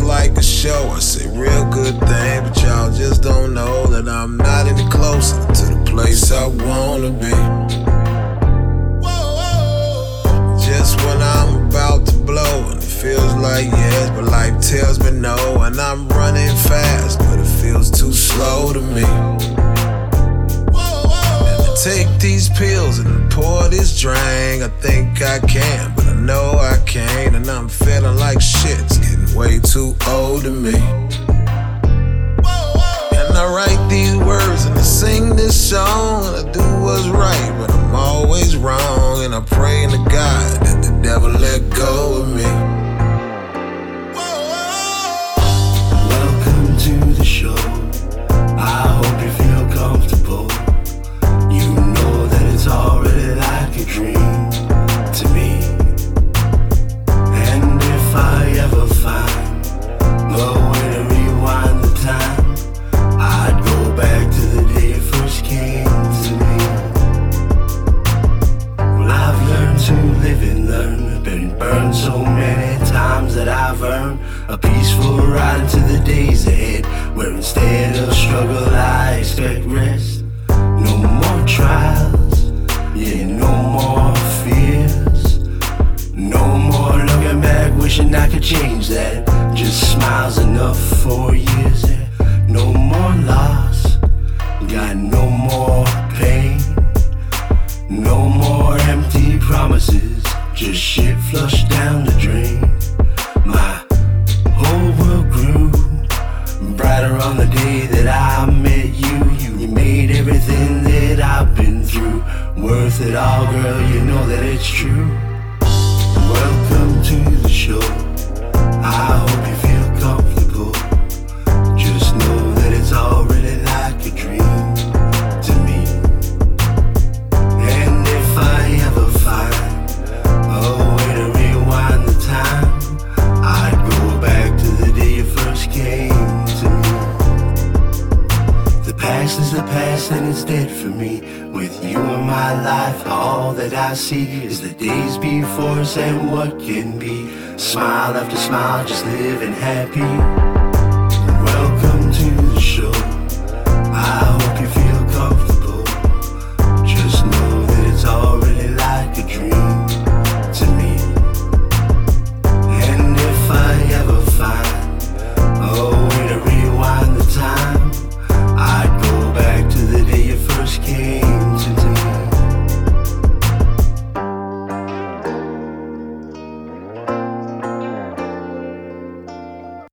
like a show. I say real good thing, but y'all just don't know that I'm not any closer to the place I wanna be. Just when I'm about to blow, and it feels like yes, but life tells me no. And I'm running fast, but it feels too slow to me. And to take these pills and pour this drink, I think I can, but I know I can't. And I'm feeling like shit's getting way too old to me. And I write these words and I sing this song, and I do what's right, but I'm always wrong. And I pray to God that the devil let go of me. Welcome to the show. I hope you feel comfortable. You know that it's already like a dream to me. And if I ever find a way to rewind the time, I'd go back to the day it first came to me. Well, I've learned to live and learn. Been burned so many times that I've earned a peaceful ride into the days ahead, where instead of struggle I expect rest. No more trials, yeah, no more fears. No more looking back, wishing I could change that. Just smiles enough for years, yeah. No more loss, got no more pain. No more empty promises, just shit flushed down the drain. My whole world grew brighter on the day that I met you. You made everything that I've been through worth it all, girl, you know that it's true. Welcome to the show. I hope you feel comfortable. Just know that it's already like a dream to me. And if I ever find a way to rewind the time, I'd go back to the day you first came to me. The past is the past and it's dead for me. With you in my life, all that I see is the days before us and what can be. Smile after smile, just living happy.